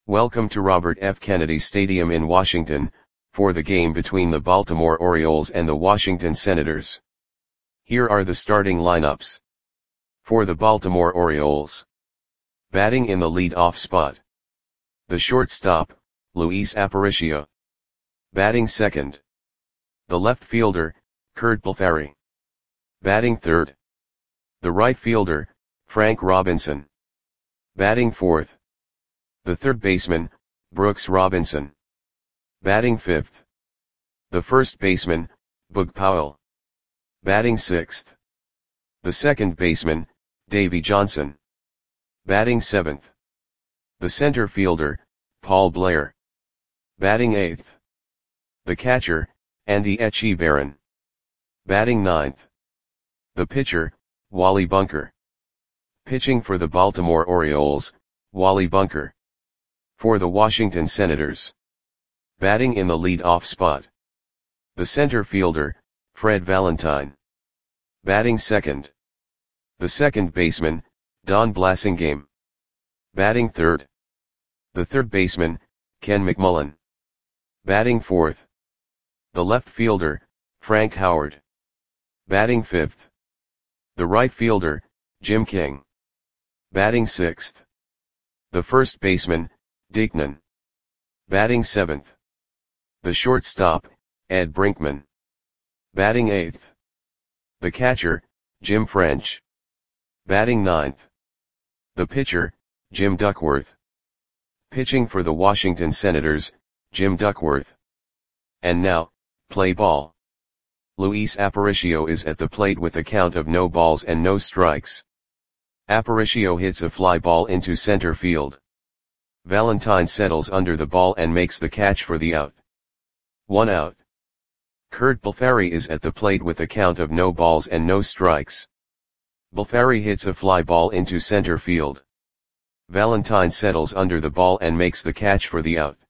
Welcome to Robert F. Kennedy Stadium in Washington, for the game between the Baltimore Orioles and the Washington Senators. Here are the starting lineups. For the Baltimore Orioles. Batting in the lead-off spot. The shortstop, Luis Aparicio. Batting second. The left fielder, Curt Blefary. Batting third. The right fielder, Frank Robinson. Batting fourth. The third baseman, Brooks Robinson. Batting fifth. The first baseman, Boog Powell. Batting sixth. The second baseman, Davey Johnson. Batting seventh. The center fielder, Paul Blair. Batting eighth. The catcher, Andy Etchebarren. Batting ninth. The pitcher, Wally Bunker. Pitching for the Baltimore Orioles, Wally Bunker. For the Washington Senators. Batting in the lead-off spot. The center fielder, Fred Valentine. Batting second. The second baseman, Don Blasingame. Batting third. The third baseman, Ken McMullen. Batting fourth. The left fielder, Frank Howard. Batting fifth. The right fielder, Jim King. Batting sixth. The first baseman, Dick Nunn. Batting seventh. The shortstop, Ed Brinkman. Batting eighth. The catcher, Jim French. Batting ninth. The pitcher, Jim Duckworth. Pitching for the Washington Senators, Jim Duckworth. And now, play ball. Luis Aparicio is at the plate with a count of no balls and no strikes. Aparicio hits a fly ball into center field. Valentine settles under the ball and makes the catch for the out. 1 out. Curt Blefary is at the plate with a count of no balls and no strikes. Blefary hits a fly ball into center field. Valentine settles under the ball and makes the catch for the out.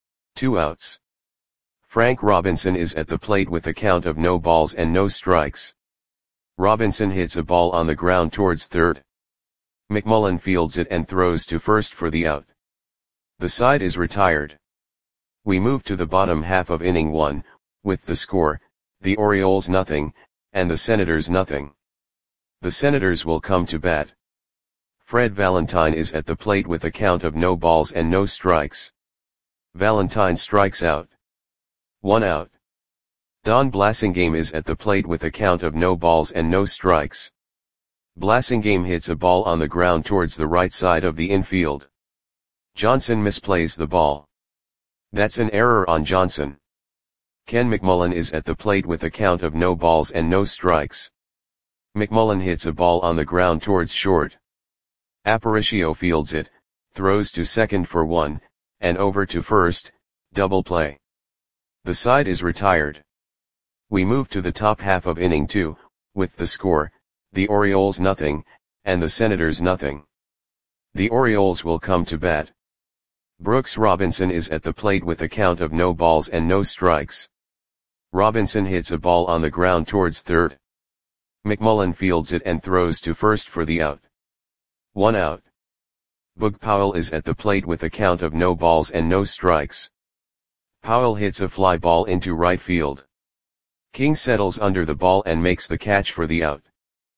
2 outs. Frank Robinson is at the plate with a count of no balls and no strikes. Robinson hits a ball on the ground towards third. McMullen fields it and throws to first for the out. The side is retired. We move to the bottom half of inning 1, with the score, the Orioles nothing, and the Senators nothing. The Senators will come to bat. Fred Valentine is at the plate with a count of no balls and no strikes. Valentine strikes out. 1 out. Don Blasingame is at the plate with a count of no balls and no strikes. Blasingame hits a ball on the ground towards the right side of the infield. Johnson misplays the ball. That's an error on Johnson. Ken McMullen is at the plate with a count of no balls and no strikes. McMullen hits a ball on the ground towards short. Aparicio fields it, throws to second for 1, and over to first, double play. The side is retired. We move to the top half of inning 2, with the score, the Orioles nothing, and the Senators nothing. The Orioles will come to bat. Brooks Robinson is at the plate with a count of no balls and no strikes. Robinson hits a ball on the ground towards third. McMullen fields it and throws to first for the out. 1 out. Boog Powell is at the plate with a count of no balls and no strikes. Powell hits a fly ball into right field. King settles under the ball and makes the catch for the out.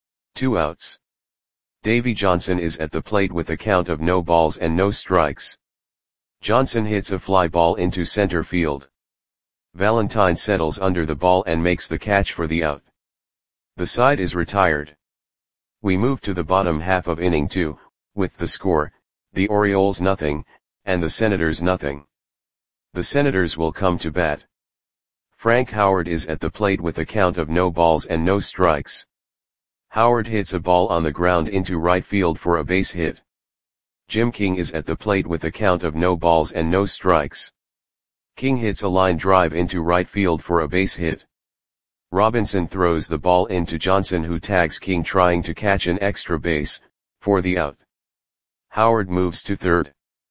2 outs. Davey Johnson is at the plate with a count of no balls and no strikes. Johnson hits a fly ball into center field. Valentine settles under the ball and makes the catch for the out. The side is retired. We move to the bottom half of inning 2, with the score, the Orioles nothing, and the Senators nothing. The Senators will come to bat. Frank Howard is at the plate with a count of no balls and no strikes. Howard hits a ball on the ground into right field for a base hit. Jim King is at the plate with a count of no balls and no strikes. King hits a line drive into right field for a base hit. Robinson throws the ball into Johnson, who tags King trying to catch an extra base, for the out. Howard moves to third.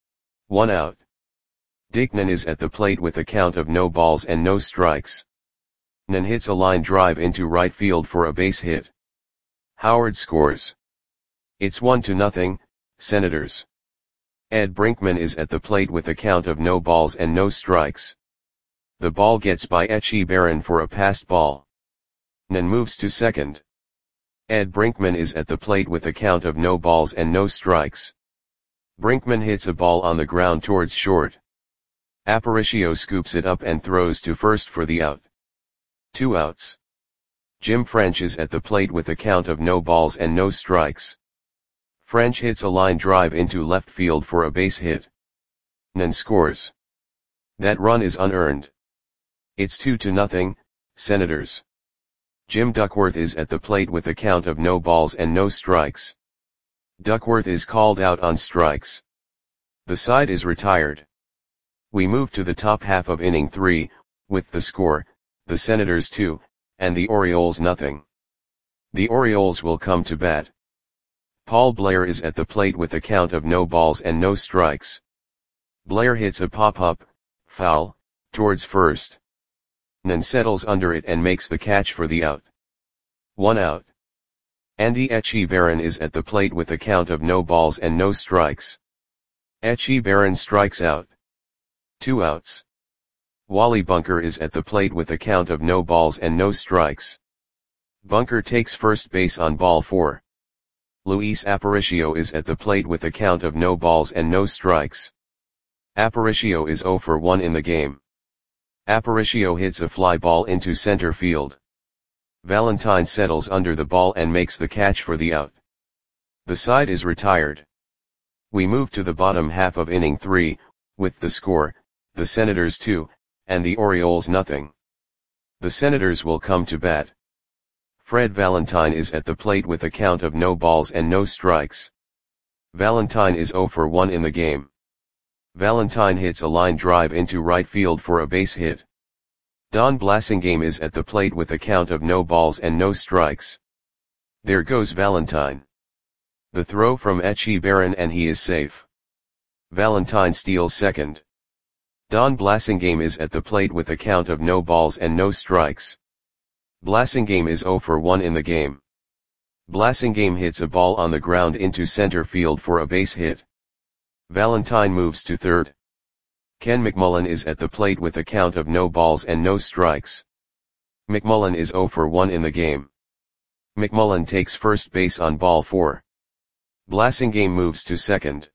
1 out. Dick Nunn is at the plate with a count of no balls and no strikes. Nunn hits a line drive into right field for a base hit. Howard scores. It's 1-0, Senators. Ed Brinkman is at the plate with a count of no balls and no strikes. The ball gets by Echebarren for a passed ball. Nan moves to second. Ed Brinkman is at the plate with a count of no balls and no strikes. Brinkman hits a ball on the ground towards short. Aparicio scoops it up and throws to first for the out. 2 outs. Jim French is at the plate with a count of no balls and no strikes. French hits a line drive into left field for a base hit. Nan scores. That run is unearned. It's 2-0, Senators. Jim Duckworth is at the plate with a count of no balls and no strikes. Duckworth is called out on strikes. The side is retired. We move to the top half of inning 3, with the score, the Senators 2, and the Orioles nothing. The Orioles will come to bat. Paul Blair is at the plate with a count of no balls and no strikes. Blair hits a pop-up, foul, towards first. Nan settles under it and makes the catch for the out. 1 out. Andy Echebarren is at the plate with a count of no balls and no strikes. Echebarren strikes out. 2 outs. Wally Bunker is at the plate with a count of no balls and no strikes. Bunker takes first base on ball 4. Luis Aparicio is at the plate with a count of no balls and no strikes. Aparicio is 0 for 1 in the game. Aparicio hits a fly ball into center field. Valentine settles under the ball and makes the catch for the out. The side is retired. We move to the bottom half of inning 3, with the score, the Senators 2, and the Orioles nothing. The Senators will come to bat. Fred Valentine is at the plate with a count of no balls and no strikes. Valentine is 0 for 1 in the game. Valentine hits a line drive into right field for a base hit. Don Blasingame is at the plate with a count of no balls and no strikes. There goes Valentine. The throw from Echebarren and he is safe. Valentine steals second. Don Blasingame is at the plate with a count of no balls and no strikes. Blasingame is 0 for 1 in the game. Blasingame hits a ball on the ground into center field for a base hit. Valentine moves to third. Ken McMullen is at the plate with a count of no balls and no strikes. McMullen is 0 for 1 in the game. McMullen takes first base on ball 4. Blasingame moves to second.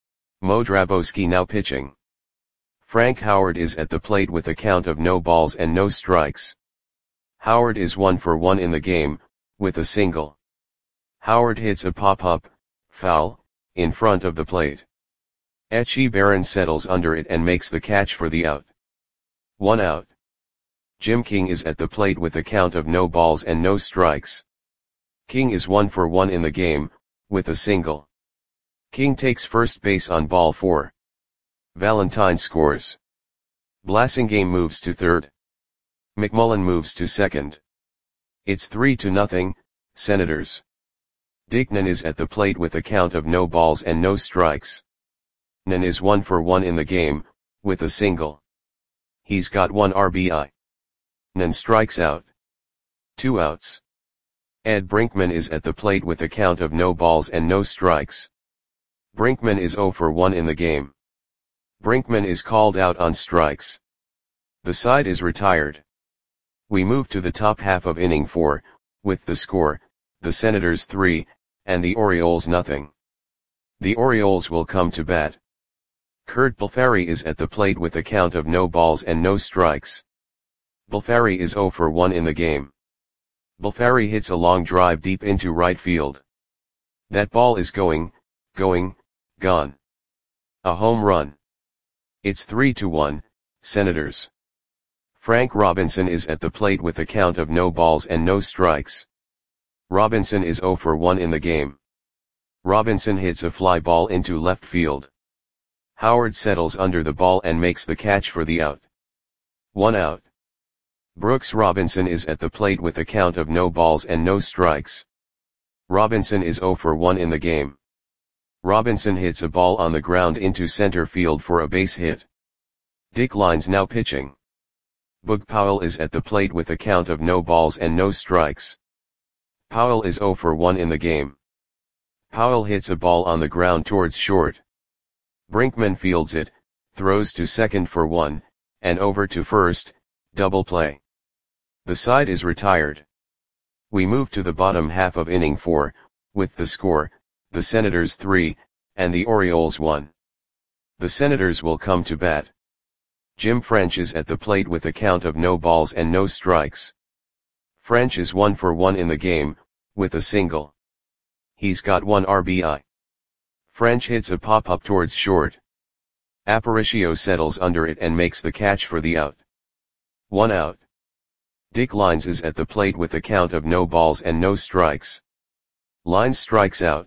Mo Drabowski now pitching. Frank Howard is at the plate with a count of no balls and no strikes. Howard is 1 for 1 in the game, with a single. Howard hits a pop-up, foul, in front of the plate. Echebarren settles under it and makes the catch for the out. 1 out. Jim King is at the plate with a count of no balls and no strikes. King is 1 for 1 in the game, with a single. King takes first base on ball 4. Valentine scores. Blasingame moves to third. McMullen moves to second. It's 3-0, Senators. Dick Nan is at the plate with a count of no balls and no strikes. Nan is 1 for 1 in the game, with a single. He's got 1 RBI. Nan strikes out. 2 outs. Ed Brinkman is at the plate with a count of no balls and no strikes. Brinkman is 0 for 1 in the game. Brinkman is called out on strikes. The side is retired. We move to the top half of inning 4, with the score, the Senators 3, and the Orioles nothing. The Orioles will come to bat. Kurt Balfari is at the plate with a count of no balls and no strikes. Balfari is 0 for 1 in the game. Balfari hits a long drive deep into right field. That ball is gone. A home run. It's 3-1, Senators. Frank Robinson is at the plate with a count of no balls and no strikes. Robinson is 0 for 1 in the game. Robinson hits a fly ball into left field. Howard settles under the ball and makes the catch for the out. 1 out. Brooks Robinson is at the plate with a count of no balls and no strikes. Robinson is 0 for 1 in the game. Robinson hits a ball on the ground into center field for a base hit. Dick Lines now pitching. Boog Powell is at the plate with a count of no balls and no strikes. Powell is 0 for 1 in the game. Powell hits a ball on the ground towards short. Brinkman fields it, throws to second for 1, and over to first, double play. The side is retired. We move to the bottom half of inning 4, with the score, the Senators 3, and the Orioles 1. The Senators will come to bat. Jim French is at the plate with a count of no balls and no strikes. French is 1 for 1 in the game, with a single. He's got 1 RBI. French hits a pop-up towards short. Aparicio settles under it and makes the catch for the out. 1 out. Dick Lines is at the plate with a count of no balls and no strikes. Lines strikes out.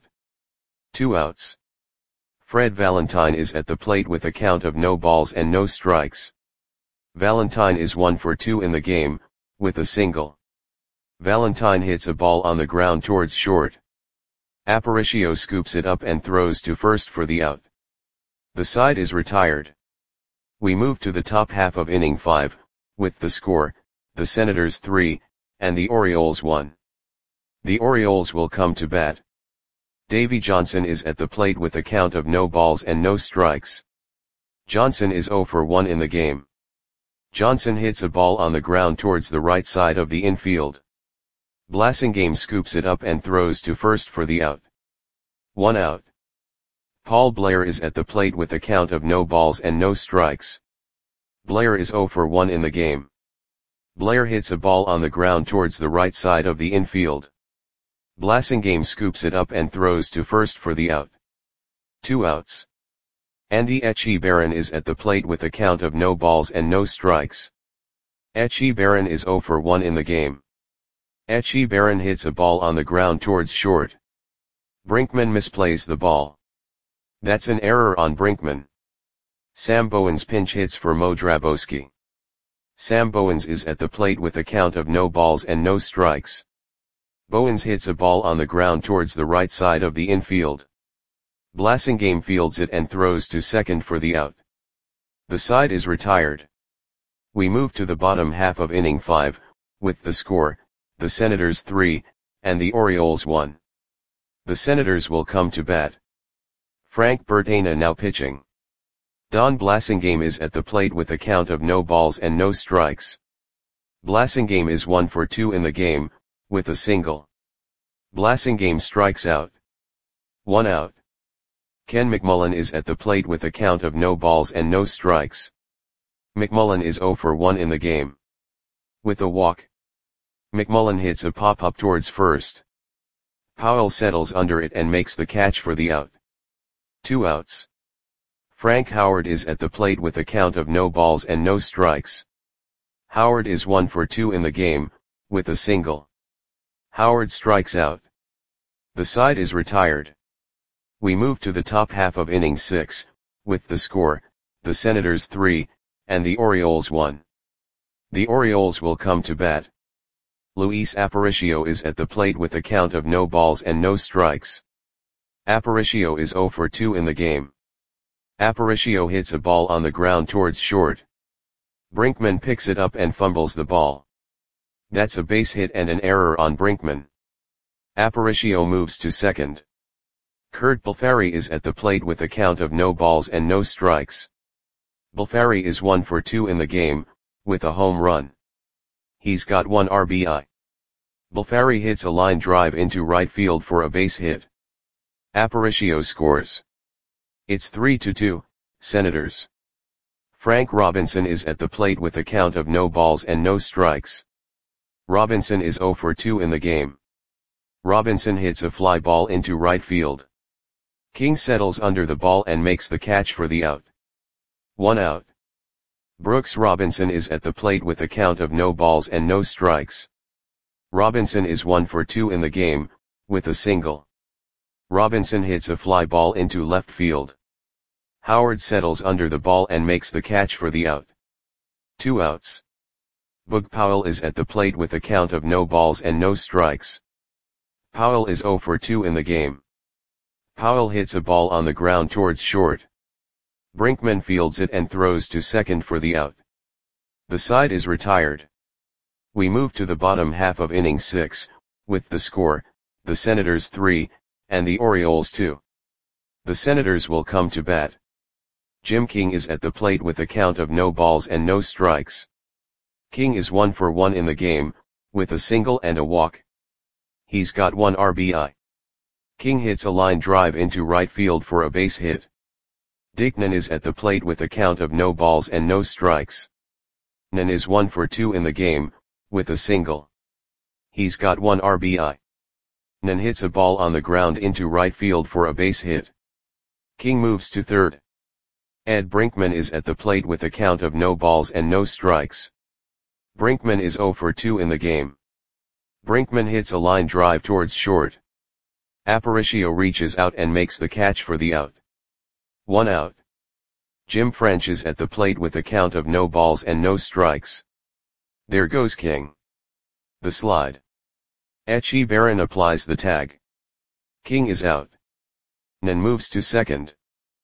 2 outs. Fred Valentine is at the plate with a count of no balls and no strikes. Valentine is 1 for 2 in the game, with a single. Valentine hits a ball on the ground towards short. Aparicio scoops it up and throws to first for the out. The side is retired. We move to the top half of inning 5, with the score, the Senators 3, and the Orioles 1. The Orioles will come to bat. Davey Johnson is at the plate with a count of no balls and no strikes. Johnson is 0 for 1 in the game. Johnson hits a ball on the ground towards the right side of the infield. Blasingame scoops it up and throws to first for the out. 1 out. Paul Blair is at the plate with a count of no balls and no strikes. Blair is 0 for 1 in the game. Blair hits a ball on the ground towards the right side of the infield. Blasingame scoops it up and throws to first for the out. 2 outs. Andy Echebarren is at the plate with a count of no balls and no strikes. Echebarren is 0 for 1 in the game. Echebarren hits a ball on the ground towards short. Brinkman misplays the ball. That's an error on Brinkman. Sam Bowens pinch hits for Mo Drabowski. Sam Bowens is at the plate with a count of no balls and no strikes. Bowens hits a ball on the ground towards the right side of the infield. Blasingame fields it and throws to second for the out. The side is retired. We move to the bottom half of inning 5, with the score, the Senators 3, and the Orioles 1. The Senators will come to bat. Frank Bertana now pitching. Don Blasingame is at the plate with a count of no balls and no strikes. Blasingame is 1 for 2 in the game, with a single. Blasingame strikes out. 1 out. Ken McMullen is at the plate with a count of no balls and no strikes. McMullen is 0 for 1 in the game. With a walk. McMullen hits a pop-up towards first. Powell settles under it and makes the catch for the out. 2 outs. Frank Howard is at the plate with a count of no balls and no strikes. Howard is 1 for 2 in the game, with a single. Howard strikes out. The side is retired. We move to the top half of inning 6, with the score, the Senators 3, and the Orioles 1. The Orioles will come to bat. Luis Aparicio is at the plate with a count of no balls and no strikes. Aparicio is 0 for 2 in the game. Aparicio hits a ball on the ground towards short. Brinkman picks it up and fumbles the ball. That's a base hit and an error on Brinkman. Aparicio moves to second. Kurt Balfari is at the plate with a count of no balls and no strikes. Balfari is 1 for 2 in the game, with a home run. He's got 1 RBI. Balfari hits a line drive into right field for a base hit. Aparicio scores. It's 3-2, Senators. Frank Robinson is at the plate with a count of no balls and no strikes. Robinson is 0 for 2 in the game. Robinson hits a fly ball into right field. King settles under the ball and makes the catch for the out. 1 out. Brooks Robinson is at the plate with a count of no balls and no strikes. Robinson is 1 for 2 in the game, with a single. Robinson hits a fly ball into left field. Howard settles under the ball and makes the catch for the out. 2 outs. Boog Powell is at the plate with a count of no balls and no strikes. Powell is 0 for 2 in the game. Powell hits a ball on the ground towards short. Brinkman fields it and throws to second for the out. The side is retired. We move to the bottom half of inning 6, with the score, the Senators 3, and the Orioles 2. The Senators will come to bat. Jim King is at the plate with a count of no balls and no strikes. King is 1 for 1 in the game, with a single and a walk. He's got 1 RBI. King hits a line drive into right field for a base hit. Dickman is at the plate with a count of no balls and no strikes. Nan is 1 for 2 in the game, with a single. He's got 1 RBI. Nan hits a ball on the ground into right field for a base hit. King moves to third. Ed Brinkman is at the plate with a count of no balls and no strikes. Brinkman is 0 for 2 in the game. Brinkman hits a line drive towards short. Aparicio reaches out and makes the catch for the out. 1 out. Jim French is at the plate with a count of no balls and no strikes. There goes King. The slide. Echeverren applies the tag. King is out. Nan moves to second.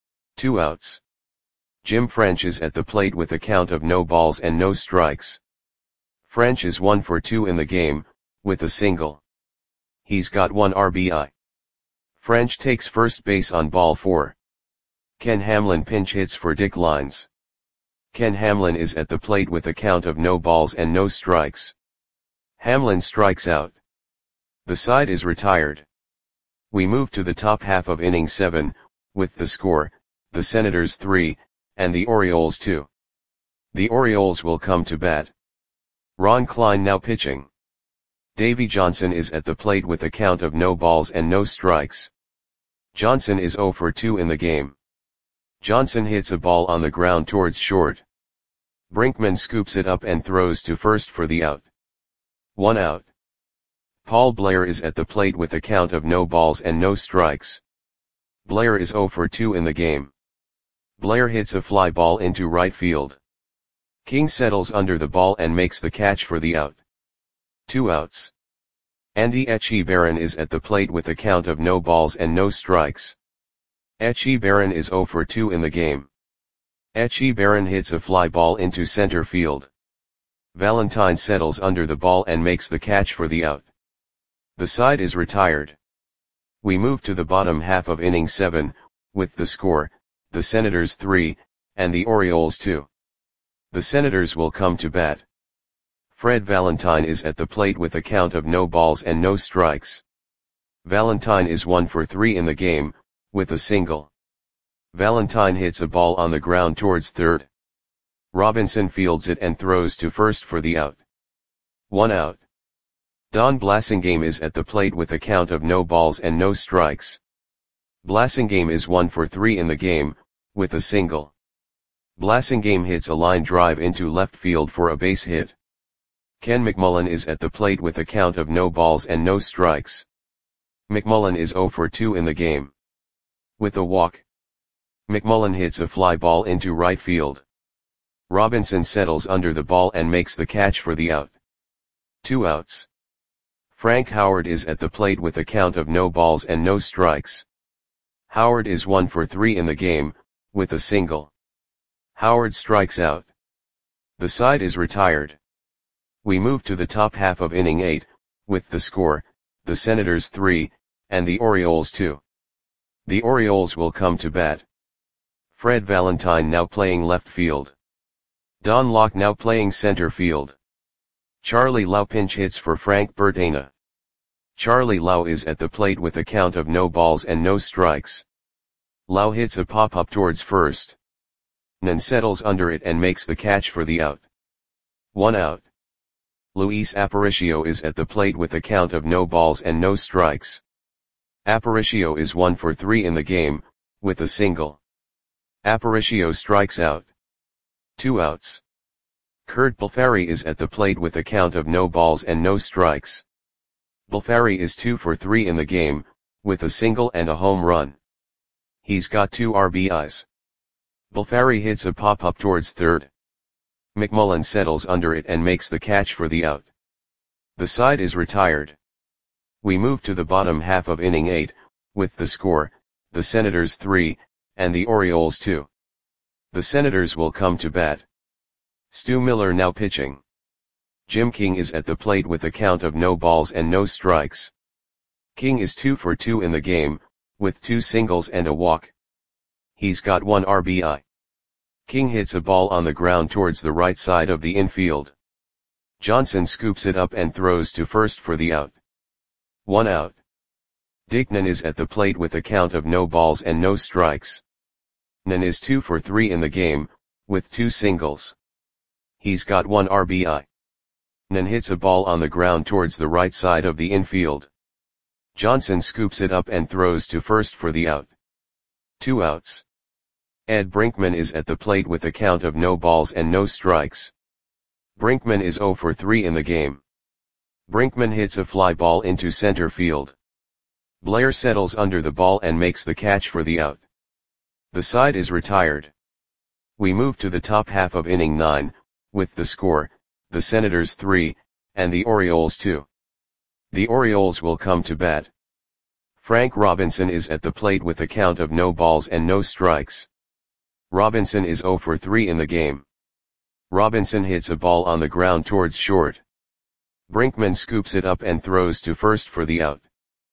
2 outs. Jim French is at the plate with a count of no balls and no strikes. French is 1 for 2 in the game, with a single. He's got 1 RBI. French takes first base on ball 4. Ken Hamlin pinch hits for Dick Lines. Ken Hamlin is at the plate with a count of no balls and no strikes. Hamlin strikes out. The side is retired. We move to the top half of inning 7, with the score, the Senators 3, and the Orioles 2. The Orioles will come to bat. Ron Klein now pitching. Davey Johnson is at the plate with a count of no balls and no strikes. Johnson is 0 for 2 in the game. Johnson hits a ball on the ground towards short. Brinkman scoops it up and throws to first for the out. 1 out. Paul Blair is at the plate with a count of no balls and no strikes. Blair is 0 for 2 in the game. Blair hits a fly ball into right field. King settles under the ball and makes the catch for the out. 2 outs. Andy Echeverren is at the plate with a count of no balls and no strikes. Echeverren is 0 for 2 in the game. Echeverren hits a fly ball into center field. Valentine settles under the ball and makes the catch for the out. The side is retired. We move to the bottom half of inning 7, with the score, the Senators 3, and the Orioles 2. The Senators will come to bat. Fred Valentine is at the plate with a count of no balls and no strikes. Valentine is 1 for 3 in the game, with a single. Valentine hits a ball on the ground towards third. Robinson fields it and throws to first for the out. 1 out. Don Blasingame is at the plate with a count of no balls and no strikes. Blasingame is 1 for 3 in the game, with a single. Blasingame hits a line drive into left field for a base hit. Ken McMullen is at the plate with a count of no balls and no strikes. McMullen is 0 for 2 in the game. With a walk. McMullen hits a fly ball into right field. Robinson settles under the ball and makes the catch for the out. 2 outs. Frank Howard is at the plate with a count of no balls and no strikes. Howard is 1 for 3 in the game, with a single. Howard strikes out. The side is retired. We move to the top half of inning 8, with the score, the Senators 3, and the Orioles 2. The Orioles will come to bat. Fred Valentine now playing left field. Don Locke now playing center field. Charlie Lau pinch hits for Frank Bertana. Charlie Lau is at the plate with a count of no balls and no strikes. Lau hits a pop-up towards first. Nan settles under it and makes the catch for the out. 1 out. Luis Aparicio is at the plate with a count of no balls and no strikes. Aparicio is 1 for 3 in the game, with a single. Aparicio strikes out. 2 outs. Kurt Balfari is at the plate with a count of no balls and no strikes. Balfari is 2 for 3 in the game, with a single and a home run. He's got 2 RBIs. Balfari hits a pop-up towards third. McMullen settles under it and makes the catch for the out. The side is retired. We move to the bottom half of inning 8, with the score, the Senators 3, and the Orioles 2. The Senators will come to bat. Stu Miller now pitching. Jim King is at the plate with a count of no balls and no strikes. King is 2 for 2 in the game, with 2 singles and a walk. He's got 1 RBI. King hits a ball on the ground towards the right side of the infield. Johnson scoops it up and throws to first for the out. 1 out. Dickman is at the plate with a count of no balls and no strikes. Nan is 2 for 3 in the game, with 2 singles. He's got 1 RBI. Nan hits a ball on the ground towards the right side of the infield. Johnson scoops it up and throws to first for the out. 2 outs. Ed Brinkman is at the plate with a count of no balls and no strikes. Brinkman is 0 for 3 in the game. Brinkman hits a fly ball into center field. Blair settles under the ball and makes the catch for the out. The side is retired. We move to the top half of inning 9, with the score, the Senators 3, and the Orioles 2. The Orioles will come to bat. Frank Robinson is at the plate with a count of no balls and no strikes. Robinson is 0 for 3 in the game. Robinson hits a ball on the ground towards short. Brinkman scoops it up and throws to first for the out.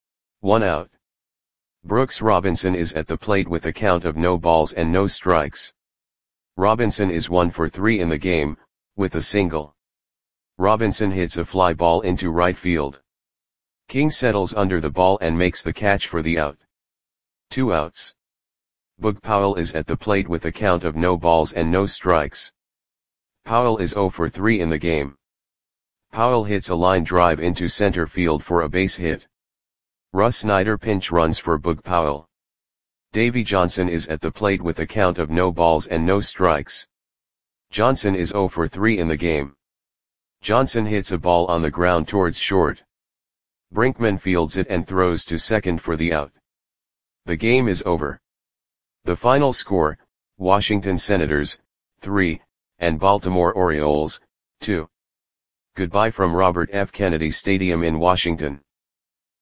1 out. Brooks Robinson is at the plate with a count of no balls and no strikes. Robinson is 1 for 3 in the game, with a single. Robinson hits a fly ball into right field. King settles under the ball and makes the catch for the out. 2 outs. Boog Powell is at the plate with a count of no balls and no strikes. Powell is 0 for 3 in the game. Powell hits a line drive into center field for a base hit. Russ Snyder pinch runs for Boog Powell. Davey Johnson is at the plate with a count of no balls and no strikes. Johnson is 0 for 3 in the game. Johnson hits a ball on the ground towards short. Brinkman fields it and throws to second for the out. The game is over. The final score, Washington Senators, 3, and Baltimore Orioles, 2. Goodbye from Robert F. Kennedy Stadium in Washington.